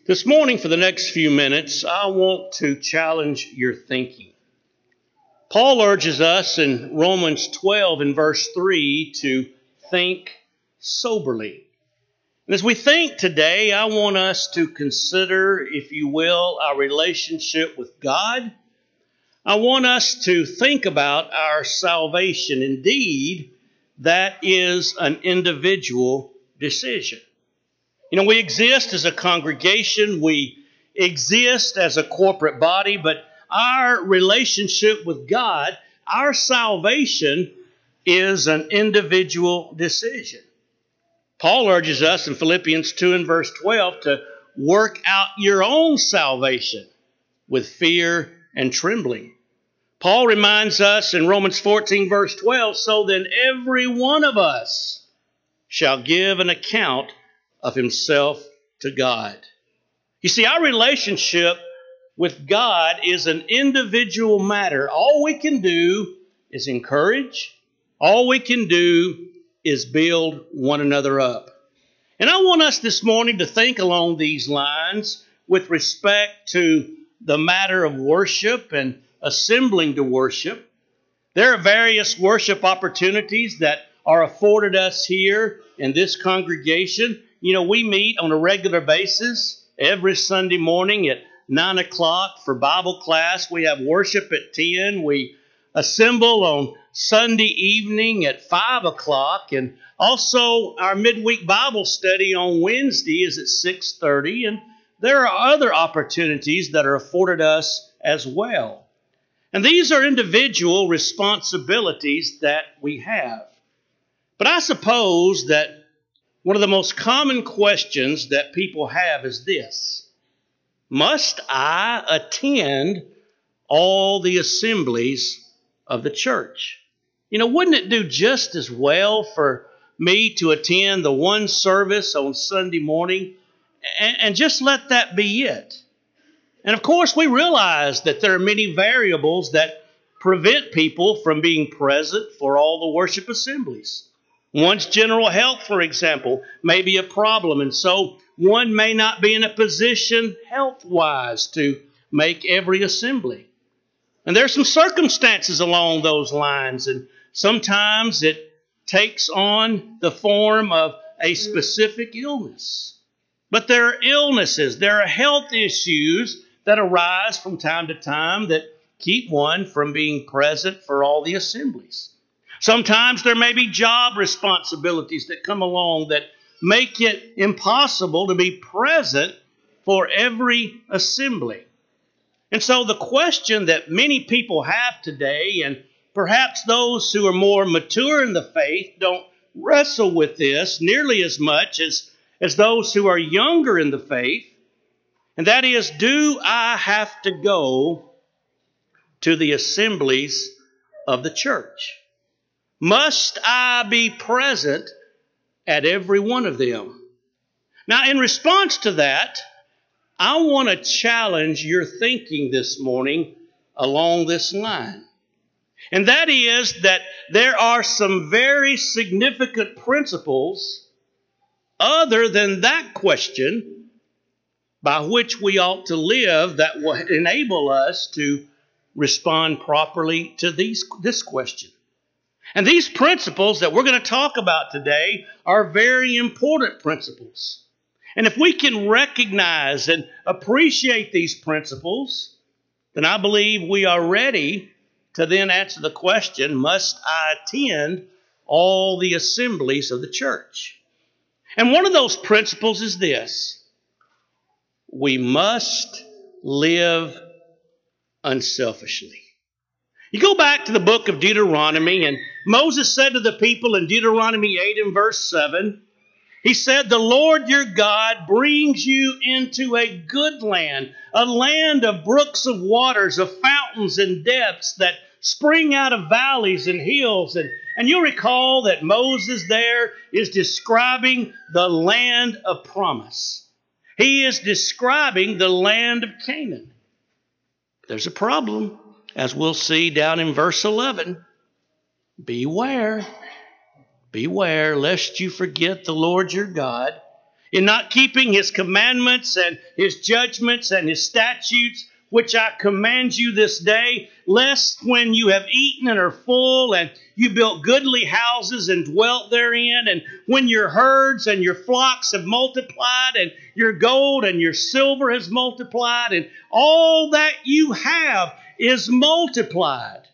This morning, for the next few minutes, I want to challenge your thinking. Paul urges us in Romans 12 and verse 3 to think soberly. And as we think today, I want us to consider, if you will, our relationship with God. I want us to think about our salvation. Indeed, that is an individual decision. We exist as a congregation, we exist as a corporate body, but our relationship with God, our salvation, is an individual decision. Paul urges us in Philippians 2 and verse 12 to work out your own salvation with fear and trembling. Paul reminds us in Romans 14 verse 12, so then every one of us shall give an account of himself to God. You see, our relationship with God is an individual matter. All we can do is encourage. All we can do is build one another up. And I want us this morning to think along these lines with respect to the matter of worship and assembling to worship. There are various worship opportunities that are afforded us here in this congregation. We meet on a regular basis every Sunday morning at 9 o'clock for Bible class. We have worship at 10. We assemble on Sunday evening at 5 o'clock. And also our midweek Bible study on Wednesday is at 6:30. And there are other opportunities that are afforded us as well. And these are individual responsibilities that we have. But I suppose that one of the most common questions that people have is this: must I attend all the assemblies of the church? Wouldn't it do just as well for me to attend the one service on Sunday morning and just let that be it? And of course, we realize that there are many variables that prevent people from being present for all the worship assemblies. One's general health, for example, may be a problem, and so one may not be in a position health-wise to make every assembly. And there are some circumstances along those lines, and sometimes it takes on the form of a specific illness. But there are illnesses, there are health issues that arise from time to time that keep one from being present for all the assemblies. Sometimes there may be job responsibilities that come along that make it impossible to be present for every assembly. And so the question that many people have today, and perhaps those who are more mature in the faith don't wrestle with this nearly as much as those who are younger in the faith, and that is, do I have to go to the assemblies of the church? Must I be present at every one of them? Now, in response to that, I want to challenge your thinking this morning along this line. And that is that there are some very significant principles other than that question by which we ought to live that will enable us to respond properly to this question. And these principles that we're going to talk about today are very important principles. And if we can recognize and appreciate these principles, then I believe we are ready to then answer the question, must I attend all the assemblies of the church? And one of those principles is this: we must live unselfishly. You go back to the book of Deuteronomy, and Moses said to the people in Deuteronomy 8 and verse 7, he said, the Lord your God brings you into a good land, a land of brooks of waters, of fountains and depths that spring out of valleys and hills. And you'll recall that Moses there is describing the land of promise. He is describing the land of Canaan. There's a problem, as we'll see down in verse 11. Beware lest you forget the Lord your God in not keeping his commandments and his judgments and his statutes, which I command you this day, lest when you have eaten and are full, and you built goodly houses and dwelt therein, and when your herds and your flocks have multiplied, and your gold and your silver has multiplied, and all that you have is multiplied,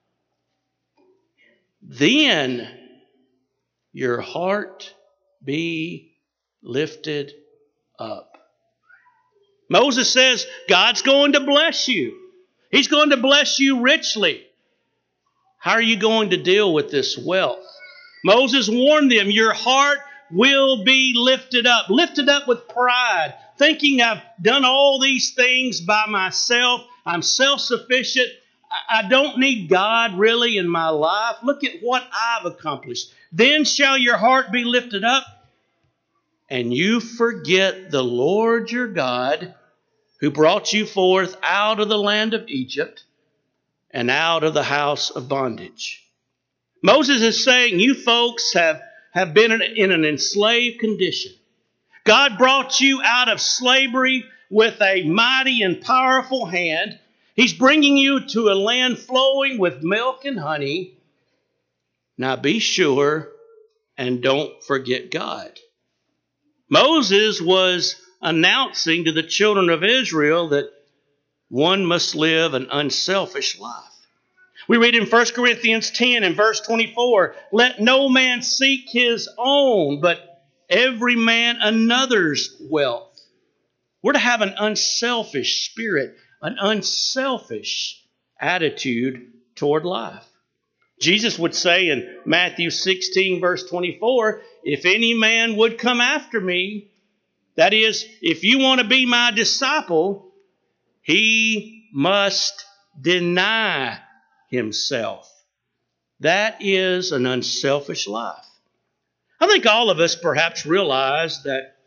then your heart be lifted up. Moses says God's going to bless you. He's going to bless you richly. How are you going to deal with this wealth? Moses warned them, your heart will be lifted up with pride, thinking I've done all these things by myself. I'm self-sufficient. I don't need God really in my life. Look at what I've accomplished. Then shall your heart be lifted up, and you forget the Lord your God, who brought you forth out of the land of Egypt and out of the house of bondage. Moses is saying, you folks have been in an enslaved condition. God brought you out of slavery with a mighty and powerful hand. He's bringing you to a land flowing with milk and honey. Now be sure and don't forget God. Moses was announcing to the children of Israel that one must live an unselfish life. We read in 1 Corinthians 10 and verse 24, let no man seek his own, but every man another's wealth. We're to have an unselfish spirit, an unselfish attitude toward life. Jesus would say in Matthew 16 verse 24, if any man would come after me, that is, if you want to be my disciple, he must deny himself. That is an unselfish life. I think all of us perhaps realize that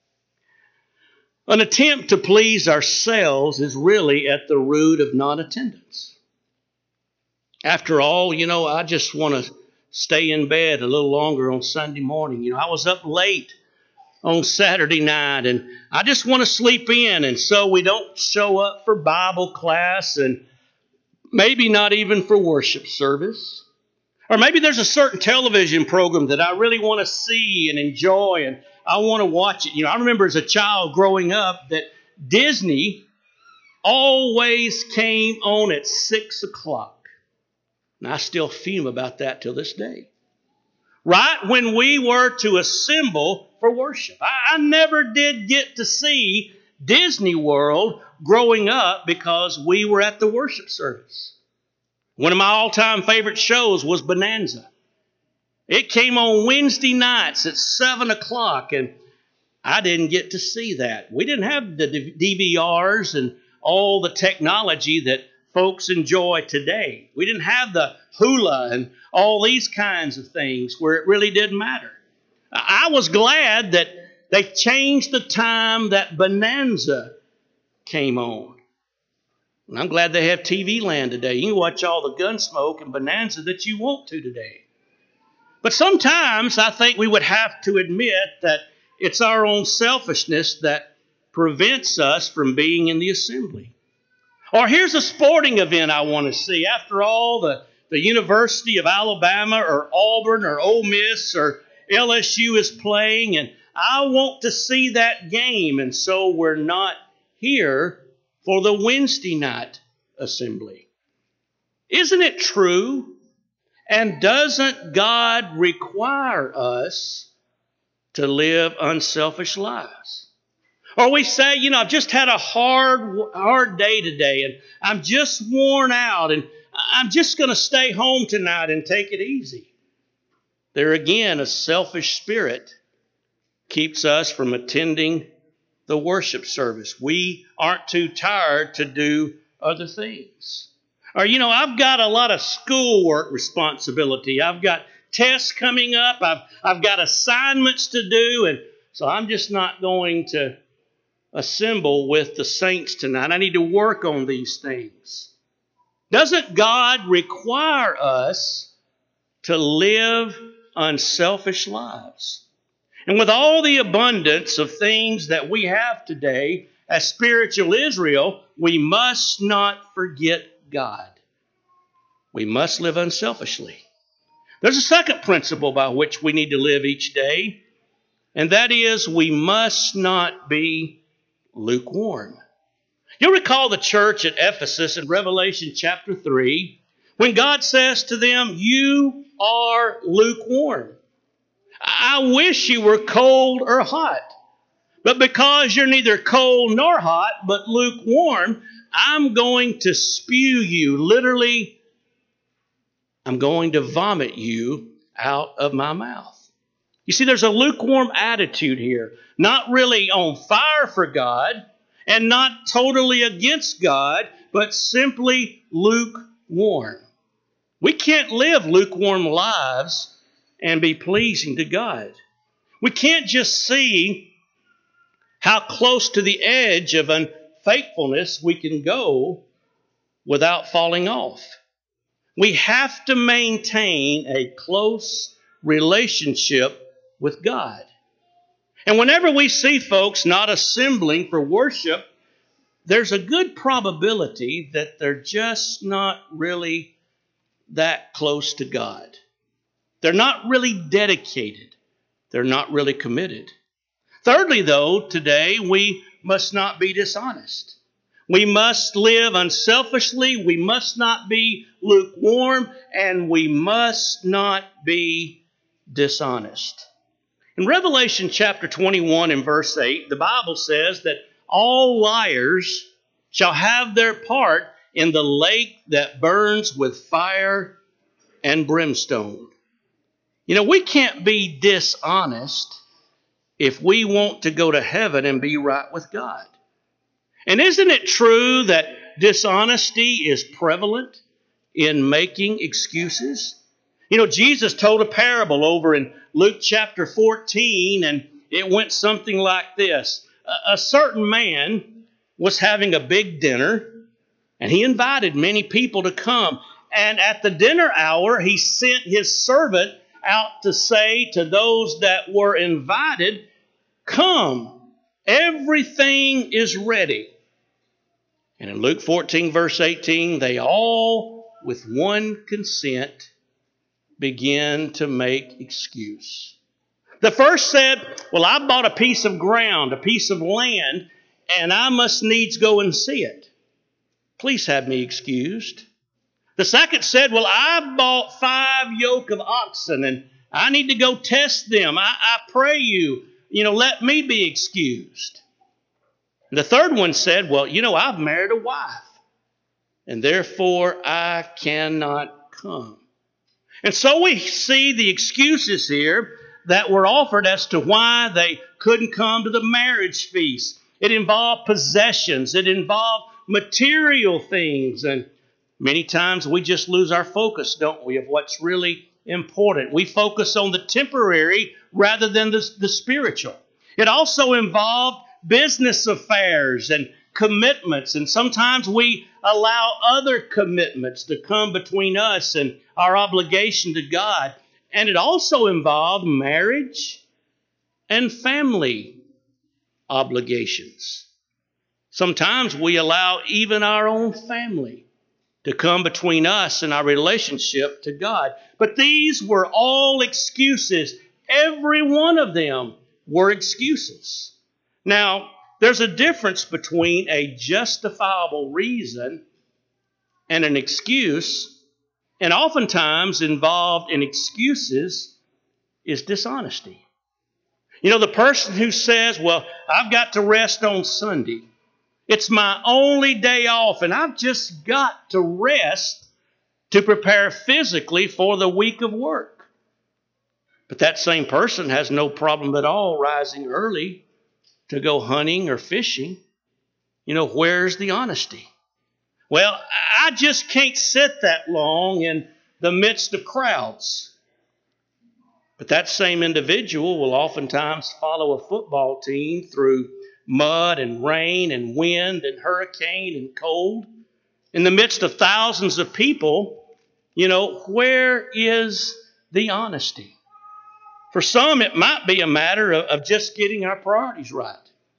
an attempt to please ourselves is really at the root of non-attendance. After all, I just want to stay in bed a little longer on Sunday morning. I was up late on Saturday night, and I just want to sleep in, and so we don't show up for Bible class and maybe not even for worship service. Or maybe there's a certain television program that I really want to see and enjoy, and I want to watch it. I remember as a child growing up that Disney always came on at 6 o'clock. And I still fume about that till this day. Right when we were to assemble for worship. I never did get to see Disney World growing up because we were at the worship service. One of my all-time favorite shows was Bonanza. It came on Wednesday nights at 7 o'clock, and I didn't get to see that. We didn't have the DVRs and all the technology that folks enjoy today. We didn't have the hula and all these kinds of things where it really didn't matter. I was glad that they changed the time that Bonanza came on. And I'm glad they have TV Land today. You can watch all the Gunsmoke and Bonanza that you want to today. But sometimes I think we would have to admit that it's our own selfishness that prevents us from being in the assembly. Or here's a sporting event I want to see. After all, the University of Alabama or Auburn or Ole Miss or LSU is playing, and I want to see that game, and so we're not here for the Wednesday night assembly. Isn't it true? And doesn't God require us to live unselfish lives? Or we say, I've just had a hard day today, and I'm just worn out, and I'm just going to stay home tonight and take it easy. There again, a selfish spirit keeps us from attending the worship service. We aren't too tired to do other things. Or, I've got a lot of schoolwork responsibility. I've got tests coming up. I've got assignments to do, and so I'm just not going to assemble with the saints tonight. I need to work on these things. Doesn't God require us to live unselfish lives? And with all the abundance of things that we have today as spiritual Israel, we must not forget God. We must live unselfishly. There's a second principle by which we need to live each day, and that is we must not be lukewarm. You'll recall the church at Ephesus in Revelation chapter 3, when God says to them, "You are lukewarm. I wish you were cold or hot. But because you're neither cold nor hot, but lukewarm, I'm going to spew you." Literally, I'm going to vomit you out of my mouth. You see, there's a lukewarm attitude here. Not really on fire for God, and not totally against God, but simply lukewarm. We can't live lukewarm lives and be pleasing to God. We can't just see how close to the edge of unfaithfulness we can go without falling off. We have to maintain a close relationship with God. And whenever we see folks not assembling for worship, there's a good probability that they're just not really that close to God. They're not really dedicated. They're not really committed. Thirdly, though, today we must not be dishonest. We must live unselfishly. We must not be lukewarm, and we must not be dishonest. In Revelation chapter 21 and verse 8, the Bible says that all liars shall have their part in the lake that burns with fire and brimstone. You know, we can't be dishonest if we want to go to heaven and be right with God. And isn't it true that dishonesty is prevalent in making excuses? You know, Jesus told a parable over in Luke chapter 14, and it went something like this. A certain man was having a big dinner, and he invited many people to come. And at the dinner hour, he sent his servant out to say to those that were invited, "Come, everything is ready." And in Luke 14, verse 18, they all, with one consent, began to make excuse. The first said, "Well, I bought a piece of ground, a piece of land, and I must needs go and see it. Please have me excused." The second said, "Well, I bought 5 yoke of oxen, and I need to go test them. I pray you, let me be excused." And the third one said, "Well, I've married a wife, and therefore I cannot come." And so we see the excuses here that were offered as to why they couldn't come to the marriage feast. It involved possessions. It involved material things. And many times we just lose our focus, don't we, of what's really important. We focus on the temporary rather than the spiritual. It also involved business affairs and commitments, and sometimes we allow other commitments to come between us and our obligation to God. And it also involved marriage and family obligations. Sometimes we allow even our own family to come between us and our relationship to God. But these were all excuses. Every one of them were excuses. Now, there's a difference between a justifiable reason and an excuse, and oftentimes involved in excuses is dishonesty. The person who says, "Well, I've got to rest on Sunday. It's my only day off, and I've just got to rest to prepare physically for the week of work." But that same person has no problem at all rising early to go hunting or fishing. Where's the honesty? "Well, I just can't sit that long in the midst of crowds." But that same individual will oftentimes follow a football team through mud and rain and wind and hurricane and cold. In the midst of thousands of people, where is the honesty? For some, it might be a matter of just getting our priorities right.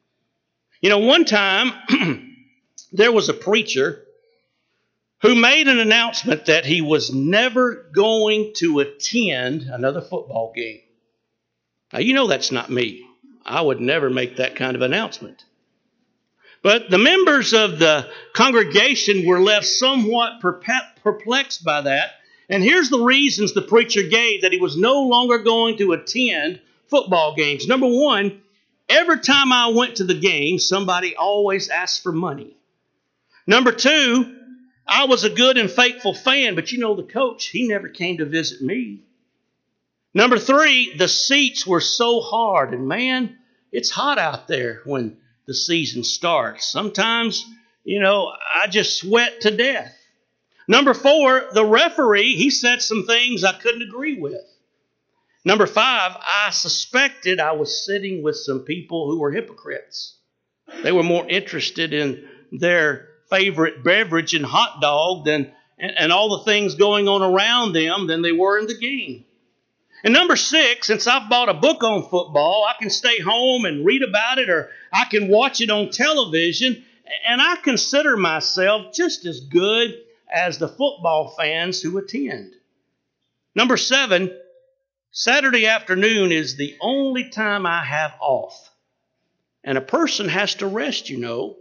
One time, there was a preacher who made an announcement that he was never going to attend another football game. Now, that's not me. I would never make that kind of announcement. But the members of the congregation were left somewhat perplexed by that. And here's the reasons the preacher gave that he was no longer going to attend football games. Number one, every time I went to the game, somebody always asked for money. Number two, I was a good and faithful fan, but the coach, he never came to visit me. Number three, the seats were so hard, and man, it's hot out there when the season starts. Sometimes, I just sweat to death. Number four, the referee, he said some things I couldn't agree with. Number five, I suspected I was sitting with some people who were hypocrites. They were more interested in their favorite beverage and hot dog and all the things going on around them than they were in the game. And number six, since I've bought a book on football, I can stay home and read about it, or I can watch it on television, and I consider myself just as good as the football fans who attend. Number seven, Saturday afternoon is the only time I have off. And a person has to rest,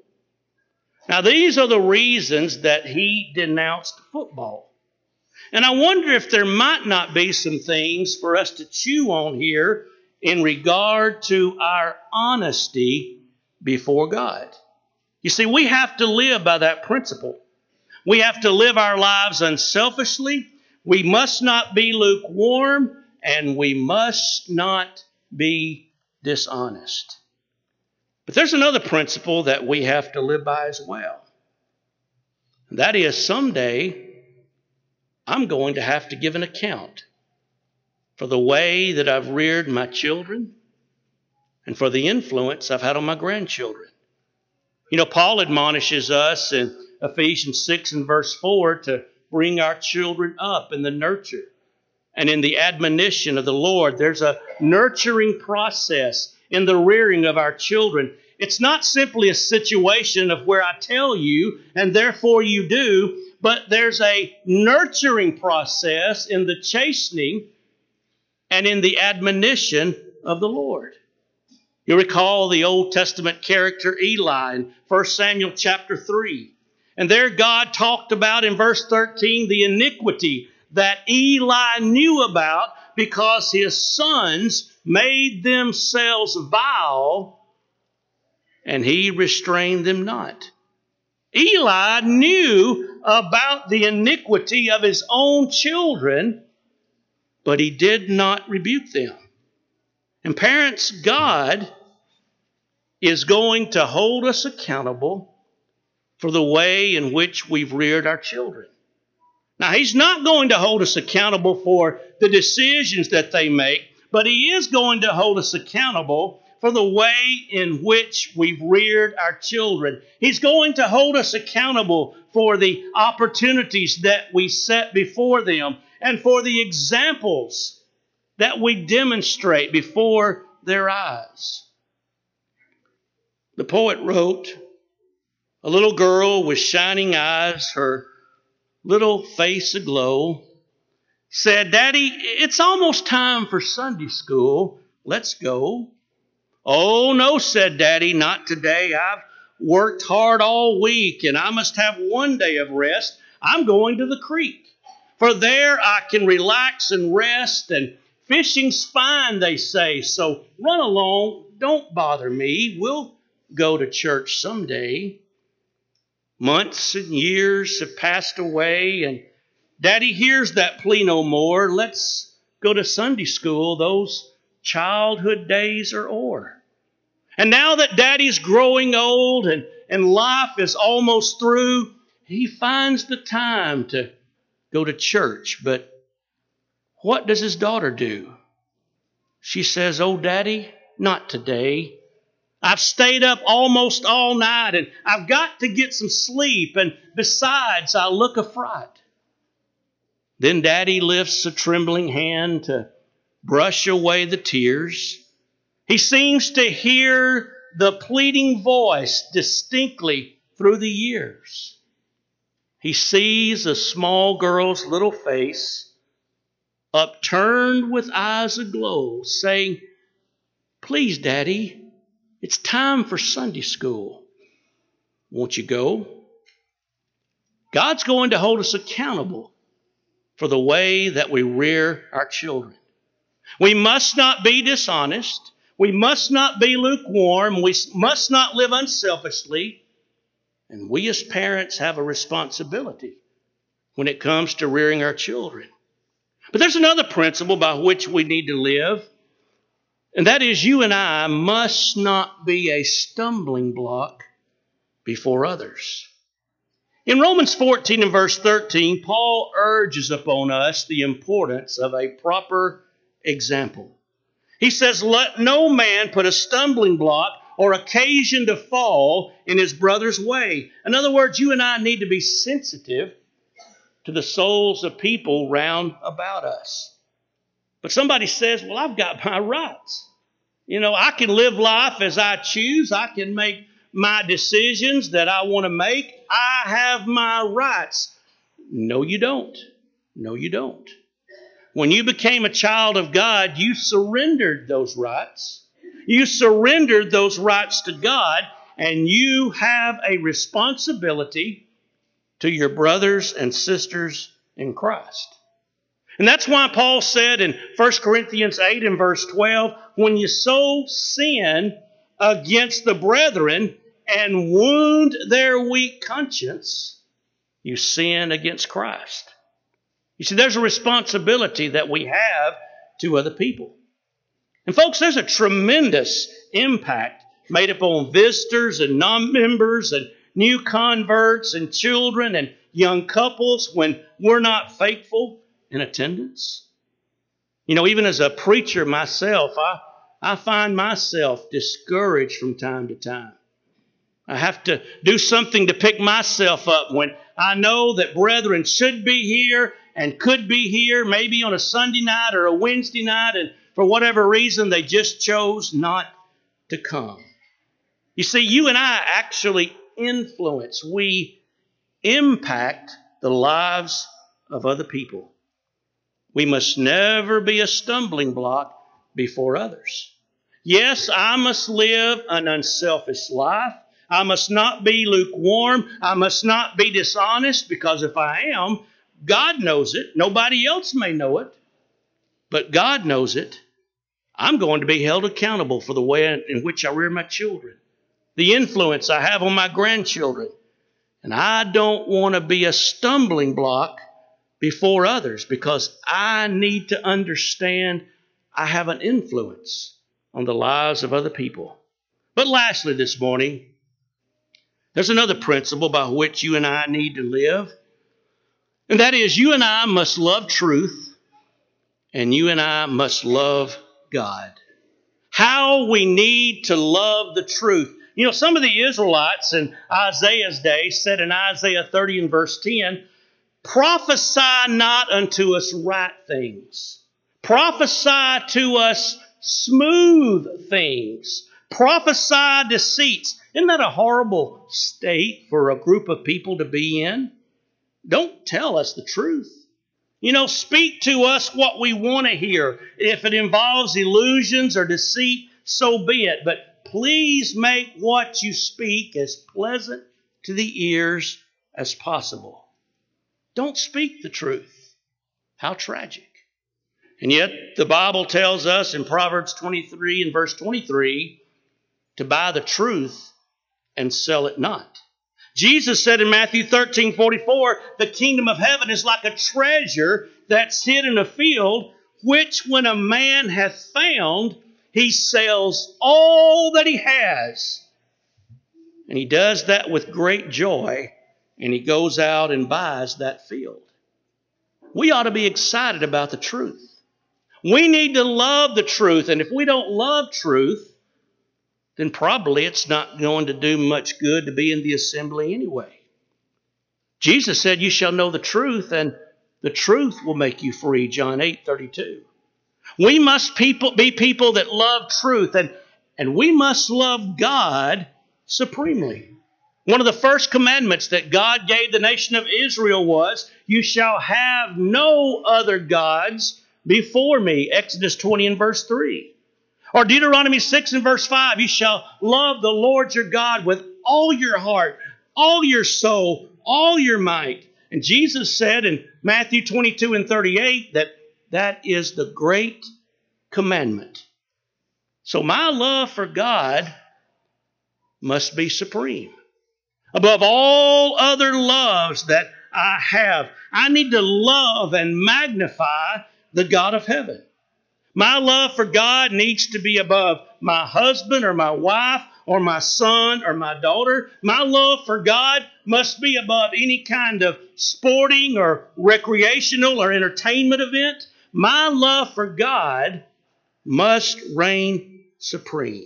Now, these are the reasons that he denounced football. And I wonder if there might not be some things for us to chew on here in regard to our honesty before God. You see, we have to live by that principle. We have to live our lives unselfishly. We must not be lukewarm, and we must not be dishonest. But there's another principle that we have to live by as well. And that is, someday I'm going to have to give an account for the way that I've reared my children and for the influence I've had on my grandchildren. Paul admonishes us in Ephesians 6 and verse 4 to bring our children up in the nurture and in the admonition of the Lord. There's a nurturing process in the rearing of our children. It's not simply a situation of where I tell you and therefore you do, but there's a nurturing process in the chastening and in the admonition of the Lord. You recall the Old Testament character Eli in 1 Samuel chapter 3. And there God talked about in verse 13 the iniquity that Eli knew about because his sons made themselves vile and he restrained them not. Eli knew about the iniquity of his own children, but he did not rebuke them. And parents, God is going to hold us accountable for the way in which we've reared our children. Now, He's not going to hold us accountable for the decisions that they make, but He is going to hold us accountable for the way in which we've reared our children. He's going to hold us accountable for the opportunities that we set before them and for the examples that we demonstrate before their eyes. The poet wrote, a little girl with shining eyes, her little face aglow, said, "Daddy, it's almost time for Sunday school. Let's go." "Oh, no," said Daddy, "not today. I've worked hard all week and I must have one day of rest. I'm going to the creek. For there I can relax and rest, and fishing's fine, they say. So run along. Don't bother me. We'll go to church someday." Months and years have passed away, and Daddy hears that plea no more. Let's go to Sunday school. Those childhood days are o'er. And now that Daddy's growing old and life is almost through, he finds the time to go to church. But what does his daughter do? She says, "Oh, Daddy, not today. I've stayed up almost all night and I've got to get some sleep. And besides, I look a fright." Then Daddy lifts a trembling hand to brush away the tears. He seems to hear the pleading voice distinctly through the years. He sees a small girl's little face, upturned with eyes aglow, saying, "Please, Daddy, it's time for Sunday school. Won't you go?" God's going to hold us accountable for the way that we rear our children. We must not be dishonest. We must not be lukewarm. We must not live unselfishly. And we as parents have a responsibility when it comes to rearing our children. But there's another principle by which we need to live, and that is you and I must not be a stumbling block before others. In Romans 14 and verse 13, Paul urges upon us the importance of a proper example. He says, "Let no man put a stumbling block or occasion to fall in his brother's way." In other words, you and I need to be sensitive to the souls of people round about us. But somebody says, "Well, I've got my rights. I can live life as I choose. I can make my decisions that I want to make. I have my rights." No, you don't. No, you don't. When you became a child of God, you surrendered those rights. You surrendered those rights to God, and you have a responsibility to your brothers and sisters in Christ. And that's why Paul said in 1 Corinthians 8 and verse 12, "When you so sin against the brethren and wound their weak conscience, you sin against Christ." You see, there's a responsibility that we have to other people. And folks, there's a tremendous impact made upon visitors and non-members and new converts and children and young couples when we're not faithful in attendance. Even as a preacher myself, I find myself discouraged from time to time. I have to do something to pick myself up when I know that brethren should be here and could be here, maybe on a Sunday night or a Wednesday night, and for whatever reason they just chose not to come. You see, you and I actually influence, we impact the lives of other people. We must never be a stumbling block before others. Yes, I must live an unselfish life. I must not be lukewarm. I must not be dishonest, because if I am, God knows it. Nobody else may know it, but God knows it. I'm going to be held accountable for the way in which I rear my children, the influence I have on my grandchildren. And I don't want to be a stumbling block before others, because I need to understand I have an influence on the lives of other people. But lastly this morning, there's another principle by which you and I need to live. And that is, you and I must love truth, and you and I must love God. How we need to love the truth. Some of the Israelites in Isaiah's day said in Isaiah 30 and verse 10, "Prophesy not unto us right things. Prophesy to us smooth things. Prophesy deceits." Isn't that a horrible state for a group of people to be in? Don't tell us the truth. Speak to us what we want to hear. If it involves illusions or deceit, so be it. But please make what you speak as pleasant to the ears as possible. Don't speak the truth. How tragic. And yet the Bible tells us in Proverbs 23 and verse 23 to buy the truth and sell it not. Jesus said in Matthew 13:44, "The kingdom of heaven is like a treasure that's hid in a field, which when a man hath found, he sells all that he has." And he does that with great joy, and he goes out and buys that field. We ought to be excited about the truth. We need to love the truth, and if we don't love truth, then probably it's not going to do much good to be in the assembly anyway. Jesus said, "You shall know the truth, and the truth will make you free," John 8:32. We must be people that love truth, and we must love God supremely. One of the first commandments that God gave the nation of Israel was, "You shall have no other gods before me." Exodus 20 and verse 3. Or Deuteronomy 6 and verse 5, "You shall love the Lord your God with all your heart, all your soul, all your might." And Jesus said in Matthew 22 and 38 that is the great commandment. So my love for God must be supreme. Above all other loves that I have, I need to love and magnify the God of heaven. My love for God needs to be above my husband or my wife or my son or my daughter. My love for God must be above any kind of sporting or recreational or entertainment event. My love for God must reign supreme.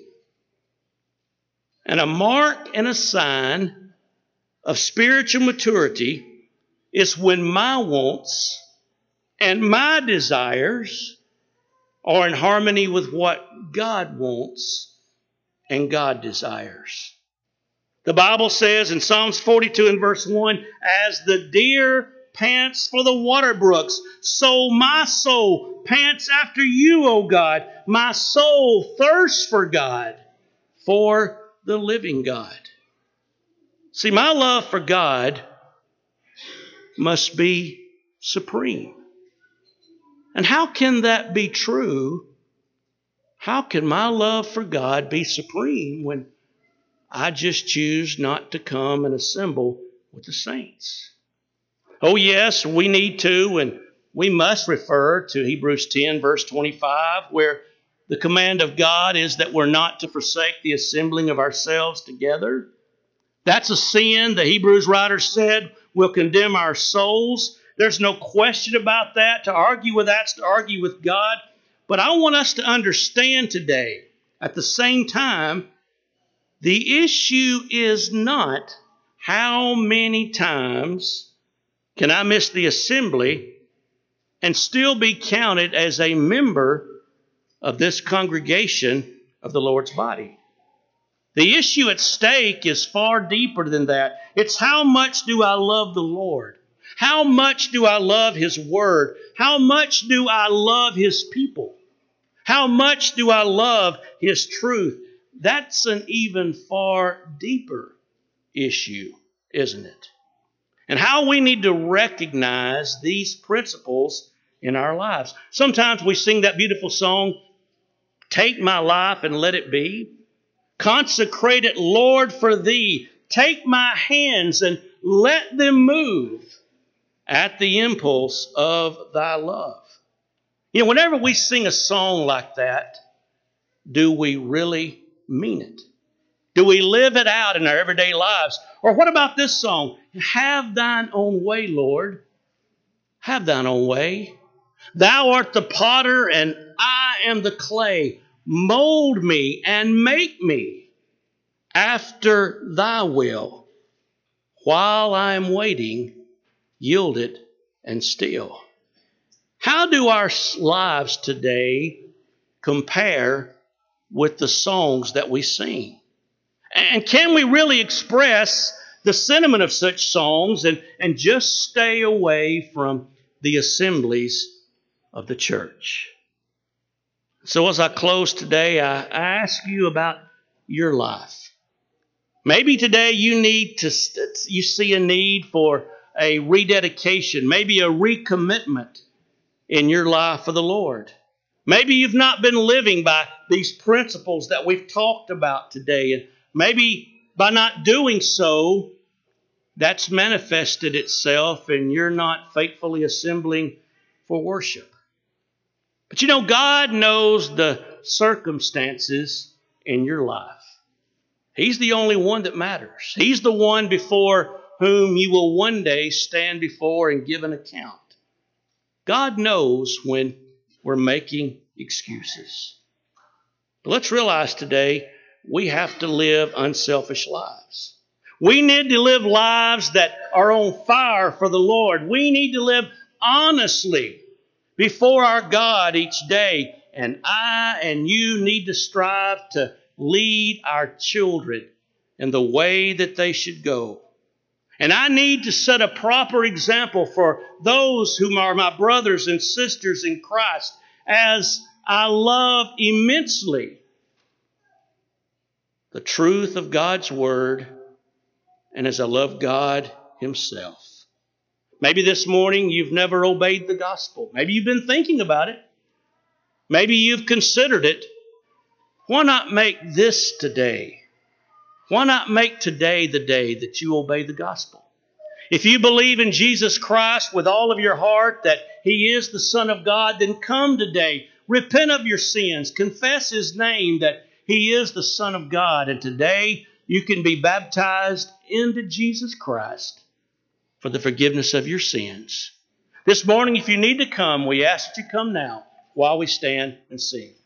And a mark and a sign of spiritual maturity is when my wants and my desires are in harmony with what God wants and God desires. The Bible says in Psalms 42 and verse 1, "As the deer pants for the water brooks, so my soul pants after you, O God. My soul thirsts for God, for the living God." See, my love for God must be supreme. And how can that be true? How can my love for God be supreme when I just choose not to come and assemble with the saints? Oh, yes, we need to, and we must refer to Hebrews 10, verse 25, where the command of God is that we're not to forsake the assembling of ourselves together. That's a sin, the Hebrews writer said, will condemn our souls. There's no question about that. To argue with that's to argue with God. But I want us to understand today, at the same time, the issue is not how many times can I miss the assembly and still be counted as a member of this congregation of the Lord's body. The issue at stake is far deeper than that. It's how much do I love the Lord? How much do I love His Word? How much do I love His people? How much do I love His truth? That's an even far deeper issue, isn't it? And how we need to recognize these principles in our lives. Sometimes we sing that beautiful song, "Take my life and let it be. Consecrate it, Lord, for Thee. Take my hands and let them move at the impulse of Thy love." You know, whenever we sing a song like that, do we really mean it? Do we live it out in our everyday lives? Or what about this song? "Have Thine own way, Lord. Have Thine own way. Thou art the potter and I am the clay. Mold me and make me after Thy will. While I am waiting, yield it and still." How do our lives today compare with the songs that we sing? And can we really express the sentiment of such songs and just stay away from the assemblies of the church? So as I close today, I ask you about your life. Maybe today you see a need for a rededication, maybe a recommitment in your life for the Lord. Maybe you've not been living by these principles that we've talked about today. And maybe by not doing so, that's manifested itself and you're not faithfully assembling for worship. But you know, God knows the circumstances in your life. He's the only one that matters. He's the one before whom you will one day stand before and give an account. God knows when we're making excuses. But let's realize today we have to live unselfish lives. We need to live lives that are on fire for the Lord. We need to live honestly, before our God each day. And I and you need to strive to lead our children in the way that they should go. And I need to set a proper example for those whom are my brothers and sisters in Christ, as I love immensely the truth of God's Word, and as I love God Himself. Maybe this morning you've never obeyed the gospel. Maybe you've been thinking about it. Maybe you've considered it. Why not make this today? Why not make today the day that you obey the gospel? If you believe in Jesus Christ with all of your heart that He is the Son of God, then come today. Repent of your sins. Confess His name that He is the Son of God. And today you can be baptized into Jesus Christ for the forgiveness of your sins. This morning, if you need to come, we ask that you come now while we stand and sing.